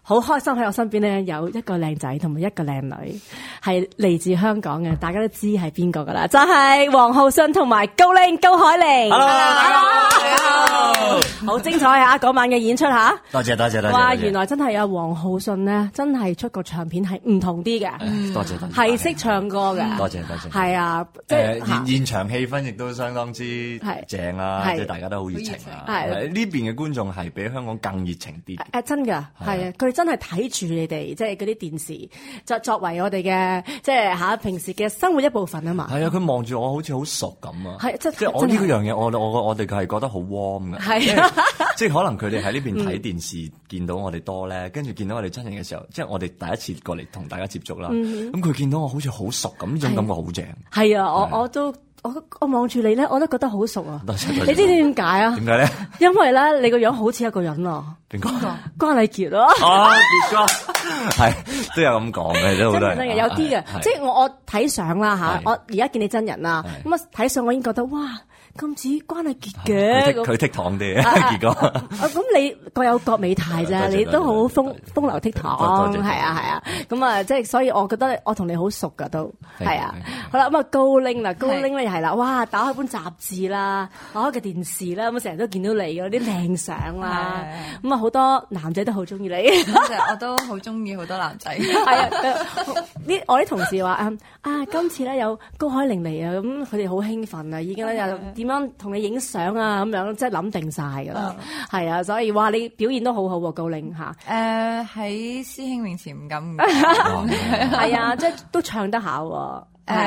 好開心喺我身邊咧有一個靚仔同埋一個靚女，係嚟自香港嘅，大家都知係邊個噶啦，就係王浩信同埋高錡高海寧。Hello， 好精彩啊！嗰晚嘅演出吓， 多謝。 哇，原來真係有王浩信咧，真係出個唱片係唔同啲嘅。 多謝， 係識唱歌嘅。 多謝。 係啊，即係現場氣氛亦都相當之正啦，即係大家都好熱情啊。係呢邊嘅觀眾係比香港更熱情啲。 真㗎，係啊，佢哋真係睇住你哋，即係嗰啲電視，作為我哋嘅即係平時嘅生活一部分啊嘛。 係啊，佢望住我好似好熟咁啊。 係即係我呢樣嘢，我哋係覺得好 warm 嘅。係啊，即係可能佢哋喺呢邊睇電視見到我哋多咧，跟住見到我哋真人嘅時候，即係我哋第一次過嚟同大家接觸啦。咁佢見到我好似好熟咁，呢種感覺好正。係啊，我望住你咧，我都覺得好熟啊！ 多謝。 你知唔知點解啊？ 點解咧？ 因為咧，你個樣好似一個人啊！ 邊個？ 關禮傑咯。 傑哥係都有咁講嘅，都好多人。 真嘅，有啲嘅，即係我睇相啦嚇，我而家見你真人啦，咁啊睇相我已經覺得哇！咁似關禮傑嘅， 佢倜儻啲傑哥。 咁你各有各美態啫，你都好風流倜儻，係啊。咁啊，即係所以我覺得我同你好熟噶都，係啊。好啦，咁啊高錡啦，高錡咧係啦，哇！打開本雜誌啦，打開個電視啦，咁成日都見到你嗰啲靚相啦，咁啊好多男仔都好中意你。 我都好中意好多男仔。 係啊，我啲同事話今次咧有高海寧嚟啊，咁佢哋好興奮啊，已經咧又點樣同你影相啊咁樣，即係諗定晒㗎啦。係啊，所以哇，你表現都好好喎，高錡嚇。 喺師兄面前唔敢。 係啊，即係都唱得下喎。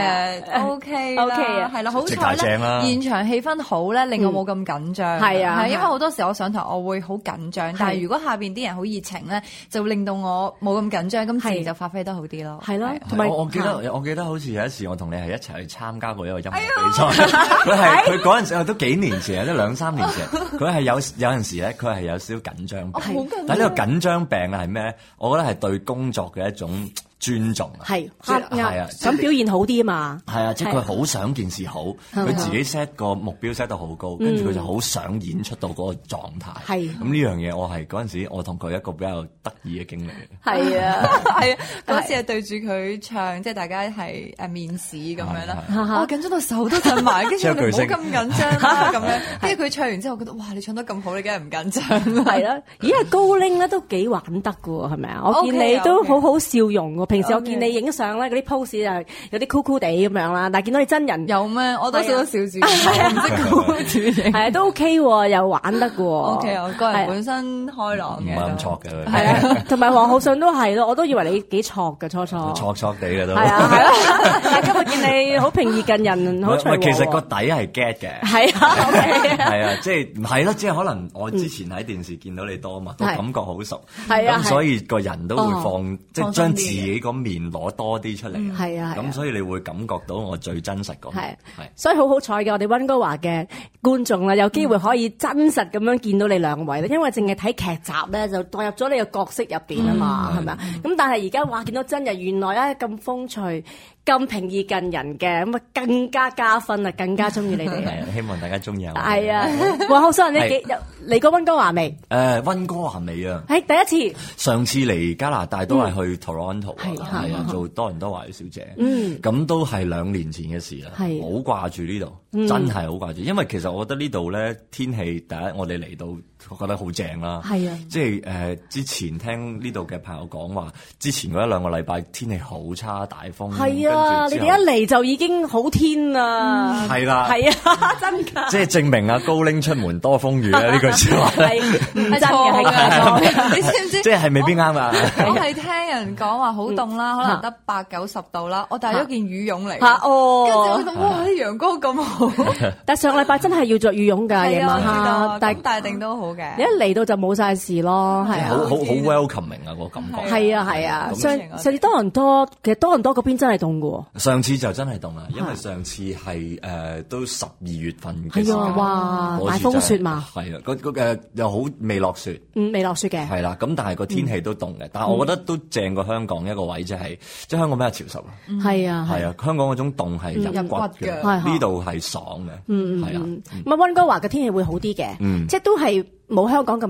OK 啦，係啦，好彩咧，現場氣氛好咧，令我冇咁緊張。係啊，因為好多時我上台我會好緊張，但係如果下邊啲人好熱情咧，就會令到我冇咁緊張，咁自然就發揮得好啲咯。係咯， 同埋我記得好似有一次我同你係一齊去參加過一個音樂比賽，佢嗰陣時都幾年前，都2-3年前，佢係有陣時咧，佢係有少少緊張病，但係呢個緊張病係咩咧？我覺得係對工作嘅一種尊重啊，係啊， 想表現好啲啊嘛， 係啊，即係佢好想件事好，佢自己 set 個目標 set 到好高，跟住佢就好想演出到嗰個狀態。係咁呢樣嘢，我係嗰陣時我同佢一個比較得意嘅經歷。 係啊，嗰次係對住佢唱，即係大家係面試咁樣啦，我緊張到手都震埋，跟住你唔好咁緊張啦咁樣。跟住佢唱完之後，我覺得哇，你唱得咁好，你梗係唔緊張。 係啦，咦？高錡咧都幾玩得㗎喎，係咪啊？我見你都好好笑容喎。平時我見你影相咧，嗰啲 pose 就有啲酷酷地咁樣啦，但係見到你真人有咩？我都笑得笑住，唔識酷住影。 係啊，都 OK 喎，又玩得嘅喎。 OK，我個人本身開朗嘅， 唔係咁挫嘅。 係啊，同埋王浩信都係咯，我都以為你幾挫嘅初。 挫地嘅都。 係啊，係啦。但係今日見你好平易近人，好隨和。 其實個底係 get 嘅。 係啊， 係啊，即係唔係咯？即係可能我之前喺電視見到你多嘛，個感覺好熟。 係啊， 咁所以個人都會放，即係將自己個面攞多啲出嚟。係啊，咁所以你會感覺到我最真實嗰面。係， 所以好彩嘅，我哋溫哥華嘅觀眾啦，有機會可以真實咁樣見到你兩位咧，因為淨係睇劇集咧就代入咗你個角色入邊啊嘛，係咪啊？咁但係而家話見到真人，原來咁風趣、咁平易近人嘅，咁啊更加加分啊，更加中意你哋。 係，希望大家中意啊。 係啊，王浩信，你嚟過溫哥華未？ 溫哥華未啊？ 係第一次。 上次嚟加拿大都係去 Toronto 啊，係啊，做多倫多華裔小姐。咁都係2年前嘅事啦。係，好掛住呢度，真係好掛住。因為其實我覺得呢度咧天氣，第一我哋嚟到覺得好正啦。係啊，即係之前聽呢度嘅朋友講話，之前嗰1-2個禮拜天氣好差，大風。係啊，你哋一嚟就已經好天啦。係啦，係啊，真㗎。即係證明高錡出門多風雨咧，呢句説話係唔真嘅，係你知唔知？ 即係未必啱啊！ 我係聽人講話好凍啦，可能得8-90度啦，我帶咗件羽絨嚟。跟住我諗，哇！啲陽光咁好。 但上禮拜真係要着羽絨㗎，夜晚黑。 但大定都好嘅。 你一嚟到就冇晒事咯，係啊。 好 welcoming 啊，個感覺。 係啊係啊，上次多倫多，其實多倫多嗰邊真係凍㗎喎。 上次就真係凍啦，因為上次係都12月份嘅時候。係啊， 哇！大風雪嘛。 係啊，又好未落雪。 未落雪嘅。係啦，咁但係個天氣都凍嘅，但係我覺得都正過香港一個位，即係香港比較潮濕啊。係啊，係啊，香港嗰種凍係入骨嘅，呢度係爽嘅。係啊， 咁溫哥華嘅天氣會好啲嘅，即係都係冇香港咁濕，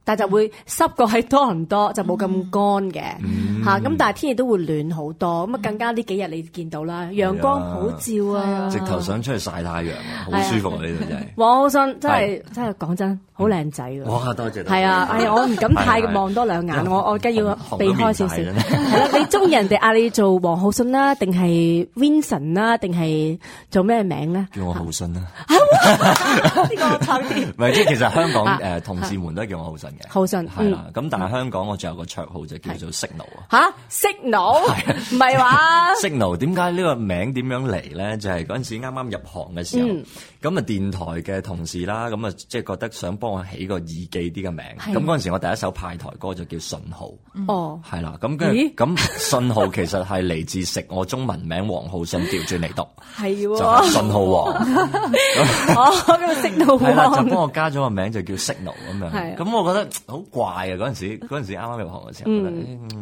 但係就會濕過喺多倫多，就冇咁乾嘅嚇。咁但係天氣都會暖好多，咁啊更加呢幾日你見到啦，陽光普照啊， 直頭想出去曬太陽啊，好舒服啊！呢度真係。 王浩信真係講真，好靚仔㗎。 哇！多謝。 係啊，我唔敢太望多兩眼，我梗要避開少少。係啦，你中意人哋嗌你做王浩信啦，定係 Vincent 啦，定係做咩名咧？ 叫我浩信啦。 呢個差啲。 唔係，即係其實香港同事們都係叫我浩信嘅。 浩信係啦，咁但係香港我仲有個綽號就叫做 Signal 啊。 吓 Signal？唔係話 Signal 點解呢個名點樣嚟咧？就係嗰陣時啱啱入行嘅時候，咁啊電台嘅同事啦，咁啊即係覺得想幫我起個易記啲嘅名。咁嗰陣時我第一首派台歌就叫信號。哦，係啦，咁跟住咁信號其實係嚟自食我中文名王浩信調轉嚟讀，係就係信號王。 咁個 Signal 係啦，就幫我加咗個名就叫 Signal 咁樣。咁我覺得好怪啊！嗰陣時啱啱入行嘅時候，覺得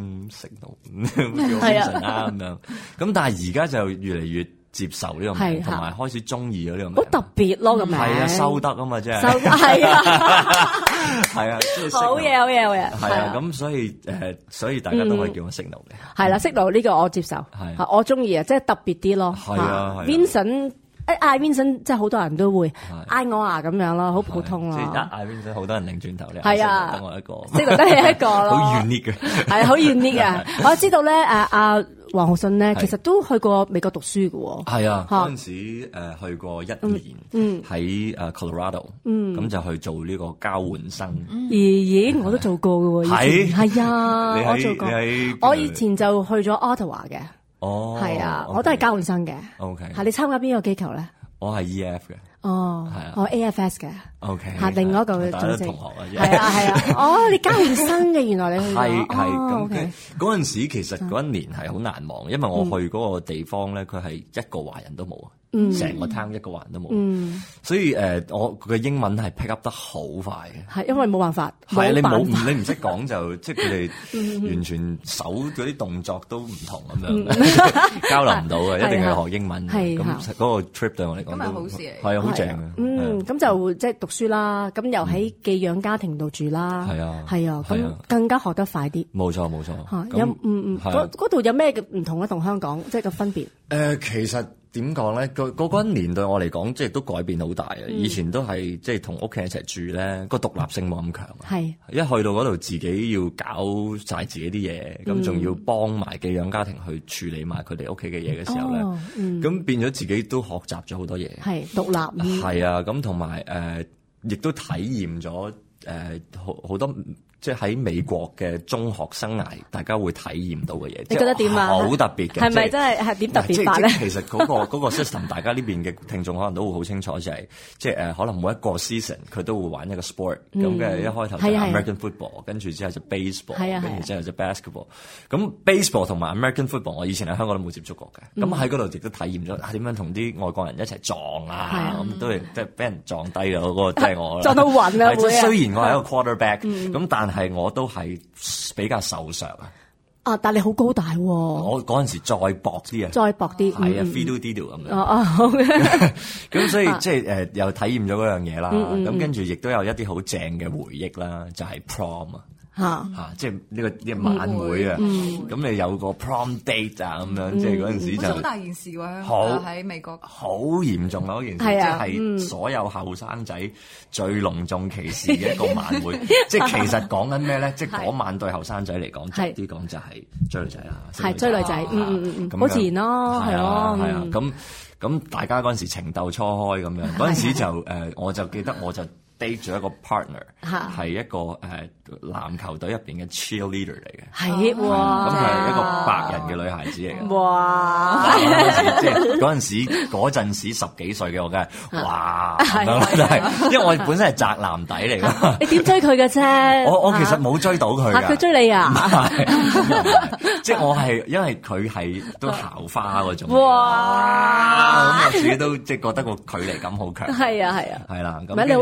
Signal 叫浩信啦咁樣。咁但係而家就越嚟越接受呢個名，同埋開始中意咗呢個名。 好特別咯個名。 係啊，收得啊嘛，真係。 收得係啊， 係啊， 好嘢好嘢好嘢。 係啊，咁所以大家都可以叫我 Signal 嘅。 係啦，Signal呢個我接受，係我中意啊，即係特別啲咯。 係啊 ，Vincent。嗌 Vincent 即係好多人都會嗌我啊咁樣咯，好普通咯。 即係一嗌 Vincent，好多人擰轉頭咧。 係啊， 得我一個， 識得係一個咯。 好 unique 嘅， 係好 unique 嘅。我知道咧，阿王浩信咧，其實都去過美國讀書嘅喎。 係啊，嗰陣時去過1年，喺Colorado，咁就去做呢個交換生。 咦，我都做過嘅喎。係啊，我做過。我以前就去咗 Ottawa 嘅。哦，係啊，我都係交換生嘅。 OK， 係你參加邊個機構咧？ 我係 EF 嘅。 哦，係啊，我 AFS 嘅。 OK， 係另外一個組織。 同學啊， 係啊係啊。哦，你交換生嘅，原來你去係咁。嗰陣時其實嗰一年係好難忘，因為我去嗰個地方咧，佢係一個華人都冇啊。成個攤一個華人都冇，所以我佢嘅英文係 pick up 得好快嘅。係因為冇辦法，係你唔識講就即係佢哋完全手嗰啲動作都唔同咁樣，交流唔到嘅，一定係學英文。咁嗰個 trip 對我嚟講都好事嚟，係啊，好正嘅。咁就即係讀書啦，咁又喺寄養家庭度住啦，係啊，咁更加學得快啲。冇錯冇錯。嗰度有咩唔同咧？同香港即係個分別？ 其實。點講咧？嗰一年對我嚟講，即係都改變好大啊！以前都係即係同屋企人一齊住咧，個獨立性冇咁強。係一去到嗰度，自己要搞晒自己啲嘢，咁仲要幫埋寄養家庭去處理埋佢哋屋企嘅嘢嘅時候咧，咁變咗自己都學習咗好多嘢。係獨立。係啊，咁同埋亦都體驗咗好多。即係喺美國嘅中學生涯，大家會體驗到嘅嘢， 你覺得點啊？ 好特別嘅， 係咪真係點特別法咧？ 其實嗰個 system， 大家呢邊嘅聽眾可能都會好清楚，就係即係可能每一個 season 佢都會玩一個 sport，咁嘅一開頭就 American football，跟住之後就 baseball，跟住之後就 basketball。咁 baseball 同埋 American football， 我以前喺香港都冇接觸過嘅，咁喺嗰度亦都體驗咗點樣同啲外國人一齊撞啊，咁都係即係俾人撞低嘅嗰個，即係我撞到暈啊！ 雖然我係一個 quarterback，咁但係我都係比較瘦削啊！ 啊，但你好高大喎！ 我嗰陣時再薄啲啊， 再薄啲， 係啊，fiddle diddle咁樣。 好嘅。 咁所以即係又體驗咗嗰樣嘢啦。咁跟住亦都有一啲好正嘅回憶啦，就係 prom 啊。即係呢個晚會啊，咁你有個 prom date 啊，咁樣即係嗰陣時就好大件事喎，喺美國好嚴重啊嗰件事，即係所有後生仔最隆重其事嘅一個晚會。即係其實講緊咩咧？即係嗰晚對後生仔嚟講，直啲講就係追女仔啦， 係追女仔，好自然咯，係咯， 係啊，咁大家嗰陣時情竇初開咁樣，嗰陣時就我就記得我就date 咗一個 partner， 係一個籃球隊入邊嘅 cheerleader 嚟嘅， 係哇， 咁佢係一個白人嘅女孩子嚟嘅， 哇！ 即係嗰陣時10幾歲嘅我梗係哇咁樣真係，因為我本身係宅男底嚟㗎。 你點追佢嘅啫？ 我其實冇追到佢㗎。 佢追你啊？ 即係我係因為佢係都校花嗰種。哇！咁我自己都即係覺得個距離感好強。 係啊係啊。 係啦。 唔係你好靚仔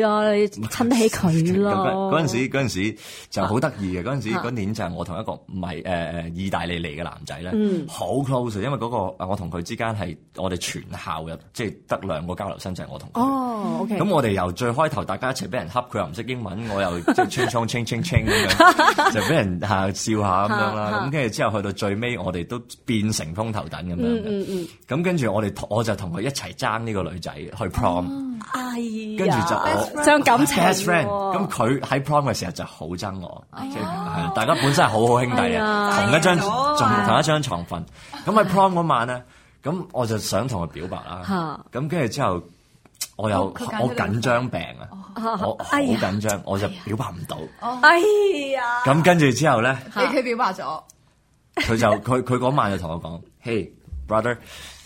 啊，你親起佢咯。 嗰陣時就好得意嘅，嗰年就係我同一個唔係意大利嚟嘅男仔咧，好 close，因為嗰個我同佢之間係我哋全校嘅，即係得2個交流生，就係我同佢。 哦 ，OK。 咁我哋由最開頭大家一齊俾人恰，佢又唔識英文，我又即係清倉清咁樣，就俾人笑下咁樣啦。咁跟住之後去到最尾，我哋都變成風頭躉咁樣嘅。咁跟住我就同佢一齊爭呢個女仔去 prom。跟住就將感情 best friend。咁佢喺 prom 嘅時候就好憎我，即係大家本身係好好兄弟啊，同一張床瞓。咁喺 prom 嗰晚咧，咁我就想同佢表白啦。咁跟住之後，我緊張病啊，我好緊張，我就表白唔到。 哎呀！ 咁跟住之後咧， 佢表白咗， 佢嗰晚就同我講 ：Hey brother，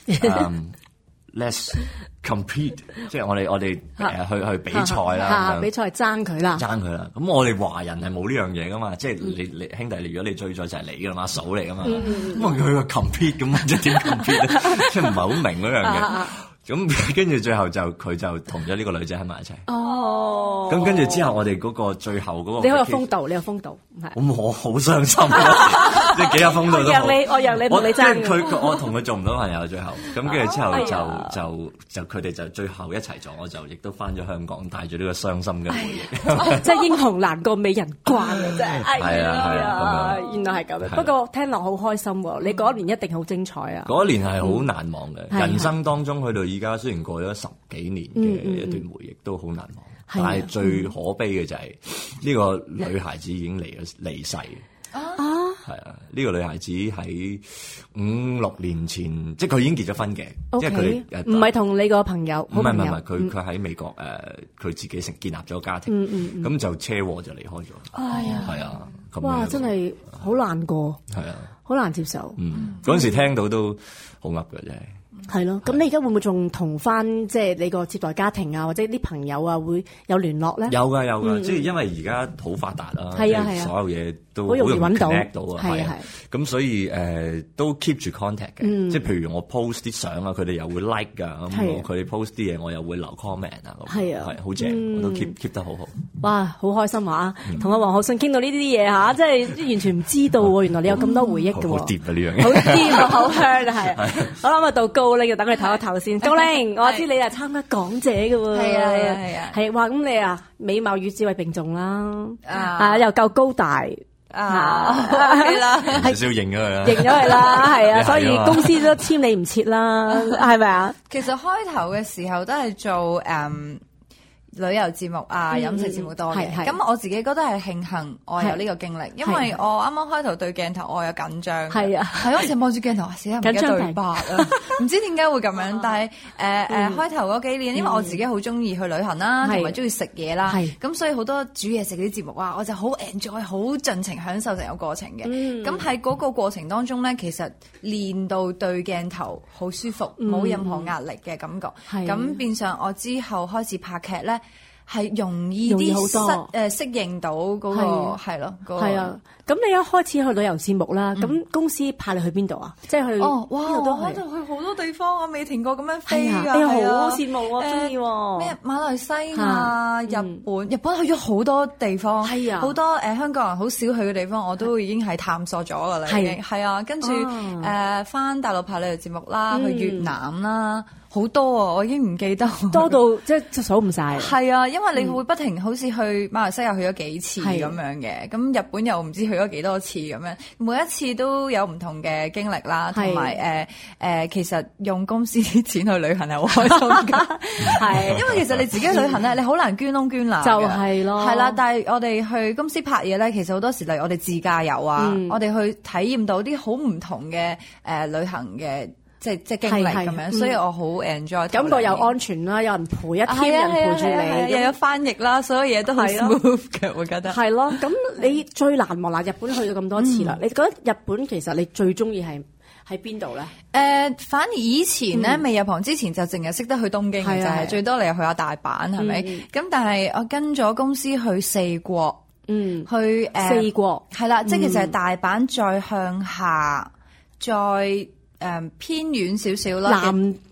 let's compete， 即係我哋去比賽啦， 比賽爭佢啦。 咁我哋華人係冇呢樣嘢噶嘛，即係你兄弟，如果你追咗就係你噶啦嘛，嫂嚟噶嘛。咁我叫佢個 compete 咁，即係點 compete 咧？即係唔係好明嗰樣嘢。咁跟住最後佢就同咗呢個女仔喺埋一齊。哦。咁跟住之後，我哋嗰個最後嗰個， 你有風度， 咁我好傷心，即係幾有風度都好。 我讓你同你爭。 我同佢做唔到朋友最後，咁跟住之後就佢哋就最後一齊咗，我就亦都翻咗香港，帶住呢個傷心嘅回憶。 即係英雄難過美人關啊！真係。 係啊， 原來係咁樣。不過聽落好開心喎，你嗰一年一定好精彩啊！ 嗰一年係好難忘嘅，人生當中去到而家雖然過咗10幾年嘅一段回憶，都好難忘。但係最可悲嘅就係呢個女孩子已經離世。係啊，呢個女孩子喺5-6年前，即係佢已經結咗婚嘅，即係佢唔係同你個朋友， 唔係，佢喺美國佢自己建立咗家庭，咁就車禍就離開咗。 哎呀， 係啊， 哇，真係好難過，係啊，好難接受。 嗰陣時聽到都好噏嘅真係。 係咯，咁你而家會唔會仲同翻即係你個接待家庭啊，或者啲朋友啊會有聯絡咧？ 有㗎，即係因為而家好發達啦，係啊，所有嘢都好容易揾到啊，係啊，咁所以都 keep 住 contact 嘅，即係譬如我 post 啲相啊，佢哋又會 like 㗎，咁佢哋 post 啲嘢我又會留 comment 啊，係啊，係好正，我都 keep 得好好。哇， 好開心啊！同阿黃浩信傾到呢啲嘢嚇，即係完全唔知道喎，原來你有咁多回憶嘅喎， 好掂啊呢樣嘢， 好掂啊，好香啊，係。好啦，咁啊到高玲，就等佢唞一唞先。高玲，我知你係參加港姐嘅喎， 係啊， 係哇，咁你啊美貌與智慧並重啦，又夠高大。 係啦， 少少認咗佢啦， 認咗佢啦，係啊，所以公司都簽你唔切啦，係咪啊？ 其實開頭嘅時候都係做旅遊節目啊、飲食節目多嘅，咁我自己覺得係慶幸我有呢個經歷，因為我啱啱開頭對鏡頭我有緊張，係啊，係嗰時望住鏡頭，死啦唔記得對白啊，唔知點解會咁樣，但係開頭嗰幾年，因為我自己好中意去旅行啦，同埋中意食嘢啦，咁所以好多煮嘢食啲節目啊，我就好 enjoy，好盡情享受成個過程嘅。咁喺嗰個過程當中咧，其實練到對鏡頭好舒服，冇任何壓力嘅感覺。咁變相我之後開始拍劇咧，係容易啲適應到嗰個係咯，係啊。咁你一開始去旅遊節目啦，咁公司派你去邊度啊？即係去邊度都係。去好多地方，我未停過咁樣飛㗎。好羨慕啊，中意喎。咩馬來西亞、日本去咗好多地方，係啊，好多香港人好少去嘅地方，我都已經係探索咗㗎啦。已經係啊，跟住返大陸拍旅遊節目啦，去越南啦。好多啊！我已經唔記得，多到即係數唔晒。係啊，因為你會不停好似去馬來西亞去咗幾次咁樣嘅，咁日本又唔知去咗幾多次咁樣，每一次都有唔同嘅經歷啦，同埋其實用公司啲錢去旅行係好開心㗎，係因為其實你自己旅行咧，你好難捐窿捐罅，就係咯，係啦。但係我哋去公司拍嘢咧，其實好多時例如我哋自駕遊啊，我哋去體驗到啲好唔同嘅旅行嘅。即係經歷咁樣，所以我好 enjoy，感覺又安全啦，有人陪一天人陪住你，又有翻譯啦，所有嘢都好 smooth 嘅，會覺得係咯。咁你最難忘啦，日本去咗咁多次啦，你覺得日本其實你最中意係喺邊度咧？反而以前咧未入行之前就淨係識得去東京嘅，就係最多你又去下大阪係咪？咁但係我跟咗公司去4國，去4國係啦，即係其實係大阪再向下再。偏遠少少啦，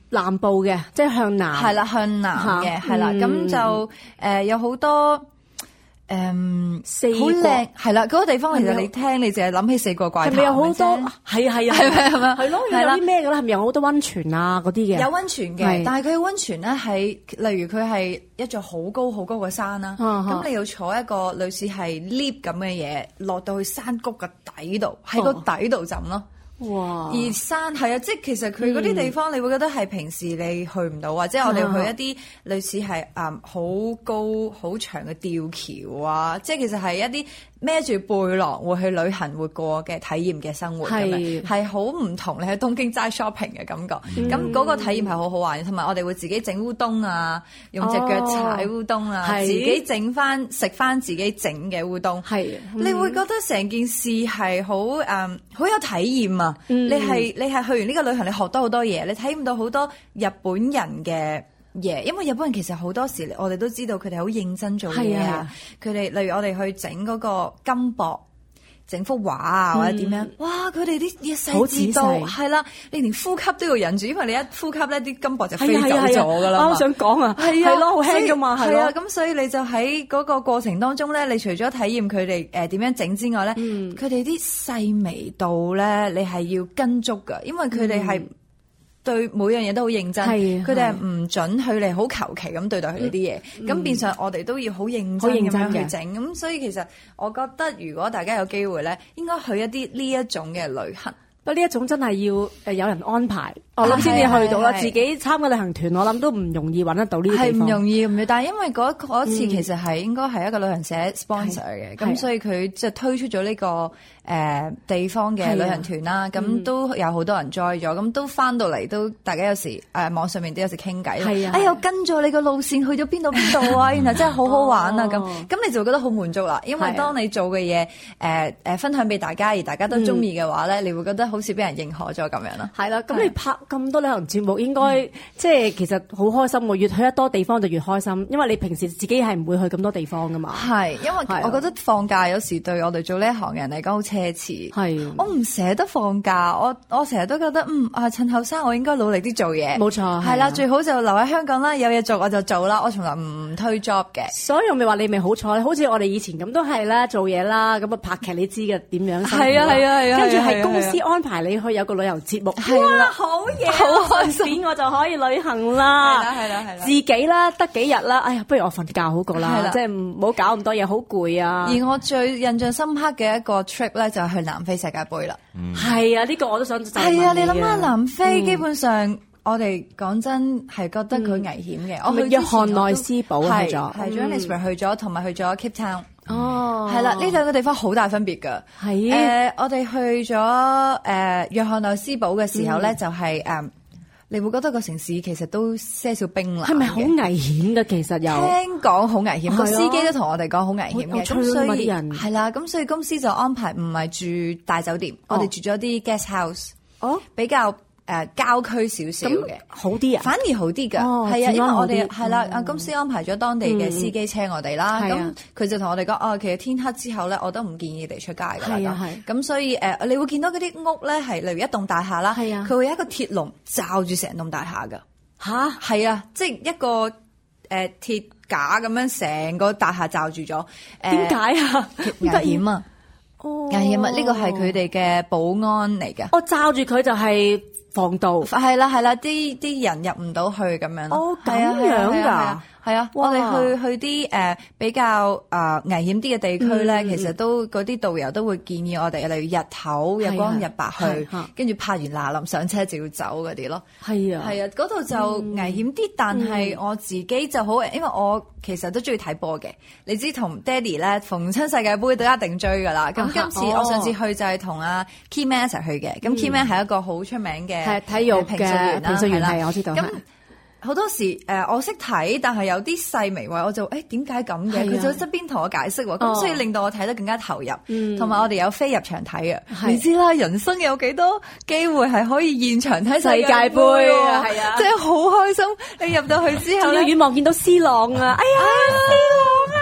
南部嘅，即係向南。 係啦，向南嘅，係啦，咁就有好多。好靚係啦，嗰個地方其實你聽，你淨係諗起四個怪談， 係咪有好多？係啊， 係咪？ 係咯，有啲咩嘅咧？係咪有好多溫泉啊嗰啲嘅？ 有溫泉嘅，但係佢嘅溫泉咧係，例如佢係一座好高好高嘅山啦，咁你要坐一個類似係 lift 咁嘅嘢，落到去山谷嘅底度，喺個底度浸咯。哇！而山係啊，即係其實佢嗰啲地方，你會覺得係平時你去唔到，或者我哋去一啲類似係好高好長嘅吊橋啊，即係其實係一啲孭住背囊會去旅行會過嘅體驗嘅生活咁樣，係好唔同你喺東京齋 shopping 嘅感覺。咁嗰個體驗係好好玩，同埋我哋會自己整烏冬啊，用隻腳踩烏冬啊，自己整翻食翻自己整嘅烏冬。係，你會覺得成件事係好有體驗啊！你係去完呢個旅行，你學到好多嘢，你體驗到好多日本人嘅嘢，因為日本人其實好多時我哋都知道佢哋好認真做嘢啊。佢哋例如我哋去整嗰個金箔，整幅畫啊或者點樣，哇！佢哋啲嘢細緻到係啦，你連呼吸都要忍住，因為你一呼吸咧，啲金箔就飛走咗噶啦。 我想講啊，係咯，好輕噶嘛，係啊，咁所以你就喺嗰個過程當中咧，你除咗體驗佢哋點樣整之外咧，佢哋啲細微度咧，你係要跟足噶，因為佢哋係對每樣嘢都好認真，佢哋係唔準佢哋好求其咁對待佢哋啲嘢，咁變相我哋都要好認真咁樣去整，咁所以其實我覺得如果大家有機會咧，應該去一啲呢一種嘅旅行。 不過呢一種真係要有人安排，我諗先至去到啦。自己參加旅行團，我諗都唔容易揾得到呢啲地方。係唔容易，但係因為嗰次其實係應該係一個旅行社 sponsor 嘅，咁所以佢就推出咗呢個地方嘅旅行團啦。咁都有好多人 join 咗，咁都翻到嚟都大家有時網上面都有時傾偈。係啊，哎呀跟咗你個路線去咗邊度啊，然後真係好好玩啊咁你就會覺得好滿足啦。因為當你做嘅嘢分享俾大家，而大家都中意嘅話咧，你會覺得好似俾人認可咗咁樣咯。係啦，咁你拍咁多旅行節目，應該即係其實好開心喎。越去得多地方就越開心，因為你平時自己係唔會去咁多地方噶嘛。係，因為我覺得放假有時對我哋做呢一行人嚟講好奢侈。係，我唔捨得放假，我成日都覺得趁後生我應該努力啲做嘢。冇錯，係啦，最好就留喺香港啦，有嘢做我就做啦，我從來唔推 job 嘅。所以我咪話你咪好彩，好似我哋以前咁都係啦，做嘢啦，咁拍劇你知嘅點樣。係啊，跟住係公司安排你去有個旅遊節目。係啦，好嘢，好開心，我就可以旅行啦。係啦，自己啦，得幾日啦，哎呀，不如我瞓覺好過啦，即係唔好搞咁多嘢，好攰啊。而我最印象深刻嘅一個 trip 咧，就係去南非世界盃啦。係啊，呢個我都想。係啊，你諗下南非基本上，我哋講真係覺得佢危險嘅。我去約翰內斯堡去咗，係 Johannesburg 去咗，同埋去咗 Cape Town。哦，係啦，呢兩個地方好大分別㗎。係我哋去咗約翰內斯堡嘅時候咧，就係你會覺得個城市其實都些少冰冷嘅。係咪好危險㗎？其實有聽講好危險，個司機都同我哋講好危險嘅。咁所以係啦，咁所以公司就安排唔係住大酒店，我哋住咗啲 guest house，比較郊區少少嘅，好啲啊，反而好啲㗎。係啊，因為我哋係啦，公司安排咗當地嘅司機車我哋啦。咁佢就同我哋講，其實天黑之後咧，我都唔建議你哋出街㗎啦。咁所以你會見到嗰啲屋咧，係例如一棟大廈啦，佢會有一個鐵籠罩住成棟大廈㗎。吓？係啊，即係一個鐵架咁樣成個大廈罩住咗。點解啊？危險啊！危險啊！呢個係佢哋嘅保安嚟嘅。我罩住佢就係防盜。係啦，啲人入唔到去咁樣。哦，咁樣㗎。係啊，我哋去啲比較危險啲嘅地區咧，其實都嗰啲導遊都會建議我哋，例如日頭日光日白去，跟住拍完嗱臨上車就要走嗰啲咯。係啊，嗰度就危險啲，但係我自己就好，因為我其實都中意睇波嘅。你知同爹哋咧逢親世界盃都一定追㗎啦。咁今次我上次去就係同阿 Keyman 一齊去嘅。咁 Keyman 係一個好出名嘅體育評述員啦，係我知道。好多時我識睇，但係有啲細微位我就點解咁嘅？佢就喺側邊同我解釋喎，咁所以令到我睇得更加投入。同埋我哋有飛入場睇啊！你知啦，人生有幾多機會係可以現場睇世界盃啊？係啊，即係好開心！你入到去之後咧，遠望見到 C 朗啊！哎呀，C 朗啊！咁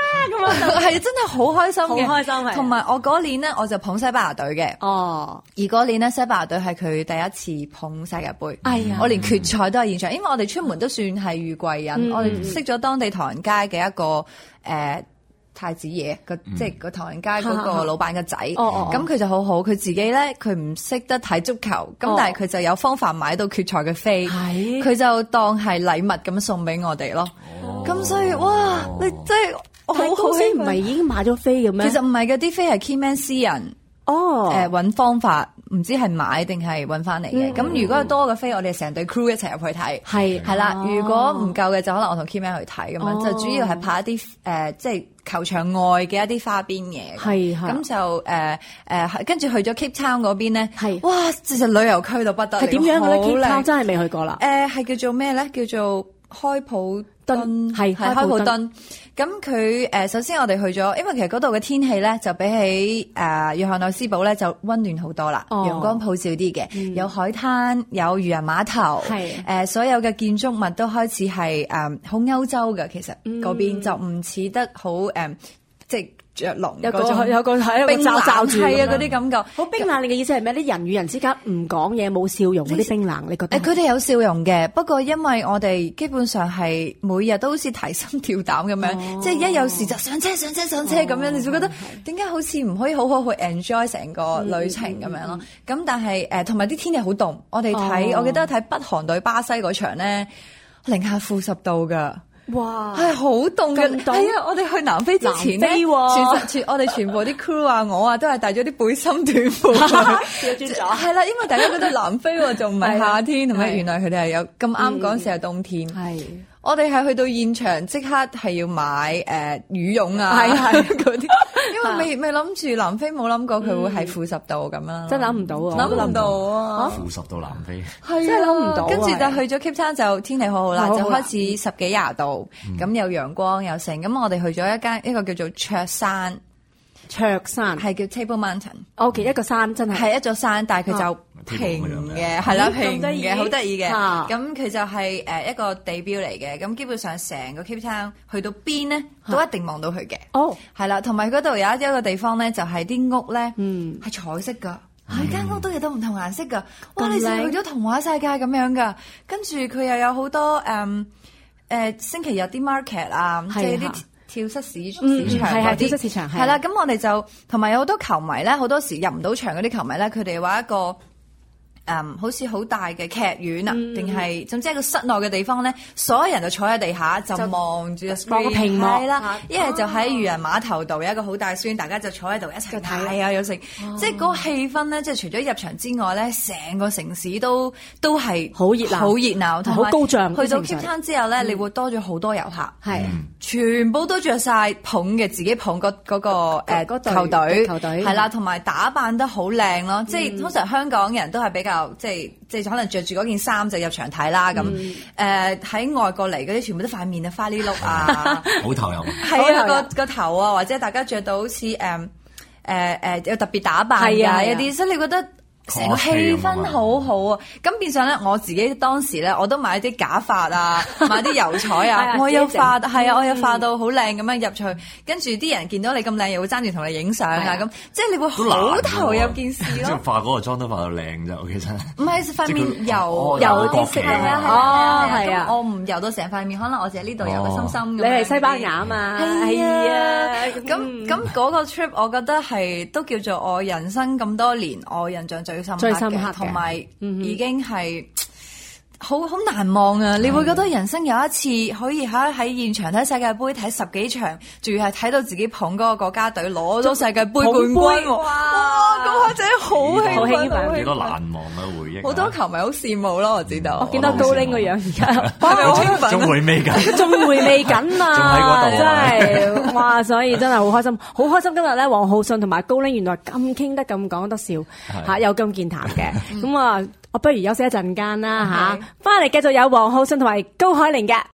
係真係好開心嘅， 好開心。 同埋我嗰年咧，我就捧西班牙隊嘅。哦，而嗰年咧，西班牙隊係佢第一次捧世界盃。哎呀，我連決賽都係現場，因為我哋出門都算係遇貴人，我哋識咗當地唐人街嘅一個太子爺即係個唐人街嗰個老闆嘅仔，咁佢就好好，佢自己咧佢唔識得睇足球，咁但係佢就有方法買到決賽嘅飛，佢就當係禮物咁送俾我哋咯。咁所以哇，你真係我好好希望唔係已經買咗飛嘅咩？其實唔係嘅，啲飛係 Keyman 私人揾方法，唔知係買定係揾翻嚟嘅。咁如果有多嘅飛，我哋成隊 crew 一齊入去睇，係啦。如果唔夠嘅就可能我同 Keyman 去睇咁樣，就主要係拍一啲即係球場外嘅一啲花邊嘢，咁就跟住去咗 Cape Town 嗰邊咧，哇！其實旅遊區到不得了，係點樣嘅咧？Cape Town真係未去過啦。係叫做咩咧？叫做開普敦，係開普敦。咁佢首先我哋去咗，因為其實嗰度嘅天氣咧就比起約翰內斯堡咧就溫暖好多啦，陽光普照啲嘅，有海灘，有漁人碼頭，所有嘅建築物都開始係好歐洲嘅，其實嗰邊就唔似得好即係着籠有個冰罩住，係啊嗰啲感覺。好冰冷，你嘅意思係咩？啲人與人之間唔講嘢冇笑容嗰啲冰冷，你覺得？佢哋有笑容嘅，不過因為我哋基本上係每日都好似提心吊膽咁樣，即係一有事就上車咁樣，你就覺得點解好似唔可以好好去 enjoy 成個旅程咁樣咯？咁但係同埋啲天氣好凍，我哋我記得睇北韓對巴西嗰場咧，零下-10度㗎。哇，係好凍嘅，係啊！我哋去南非之前咧，我哋全部啲 crew 啊，我啊都係帶咗啲背心短褲，係啦，因為大家覺得南非就唔係夏天，同埋原來佢哋係有咁啱嗰陣時係冬天。係，我哋係去到現場即刻係要買羽絨啊，係嗰啲，因為未諗住南非，冇諗過佢會係-10度咁啦，真諗唔到啊！諗唔到啊！-10度南非，係真係諗唔到。跟住就去咗 Cape Town，就天氣好好啦，就開始10幾20度，咁有陽光有成。咁我哋去咗一個叫做卓山係叫 Table Mountain。OK， 一個山真係一座山，但係佢就平嘅，係啦，平嘅，好得意嘅。咁佢就係一個地標嚟嘅。咁基本上成個 Cape Town 去到邊咧，都一定望到佢嘅。哦，係啦，同埋嗰度有一個地方咧，就係啲屋咧，係彩色噶，每間屋都有到唔同顏色噶。哇，你似去咗童話世界咁樣噶。跟住佢又有好多星期日啲 market 啊，即係啲跳蚤市場嗰啲，跳蚤市場係啦。咁我哋就同埋有好多球迷咧，好多時入唔到場嗰啲球迷咧，佢哋話一個好似好大嘅劇院啊，定係總之一個室內嘅地方咧，所有人就坐喺地下就望住個屏幕，係啦，一係就喺漁人碼頭度有一個好大 screen，大家就坐喺度一齊睇啊，有食，即係嗰個氣氛咧，即係除咗入場之外咧，成個城市都係好熱鬧，同埋好高漲。去到 Cape Town 之後咧，你會多咗好多遊客，係全部都着晒自己捧嗰個球隊，係啦，同埋打扮得好靚咯，即係通常香港人都係比較。即係可能着住嗰件衫就入場睇啦咁。喺外國嚟嗰啲全部都塊面啊花哩碌啊，好投入。係啊，個頭啊，或者大家着到好似有特別打扮嘅一啲，所以你覺得成個氣氛好好啊！咁變相咧，我自己當時咧，我都買啲假髮啊，買啲油彩啊，我有化，係啊，我有化到好靚咁樣入去，跟住啲人見到你咁靚，又會爭住同你影相啊，咁即係你會好投入件事咯。即係化嗰個妝都化到靚啫，其實。唔係塊面油啲色啊，係啊，我唔油到成塊面，可能我淨係呢度有個心心。你係西班牙啊嘛？係啊，咁嗰個 trip 我覺得係都叫做我人生咁多年我印象最深刻，同埋已經係好難忘啊！你會覺得人生有一次可以喺現場睇世界盃睇10幾場，仲要係睇到自己捧嗰個國家隊攞咗世界盃冠軍，哇！咁真係好興奮，幾多難忘嘅回憶。好多球迷好羨慕咯，我知道。我見到高拎個樣而家，係咪好興奮？仲回味緊，仲回味緊啊！仲喺嗰度，真係哇！所以真係好開心，好開心今日咧，王浩信同埋高拎原來咁傾得咁講得笑嚇，有咁健談嘅咁啊！我不如休息一陣間啦嚇，翻嚟繼續有王浩信同埋高海寧嘅。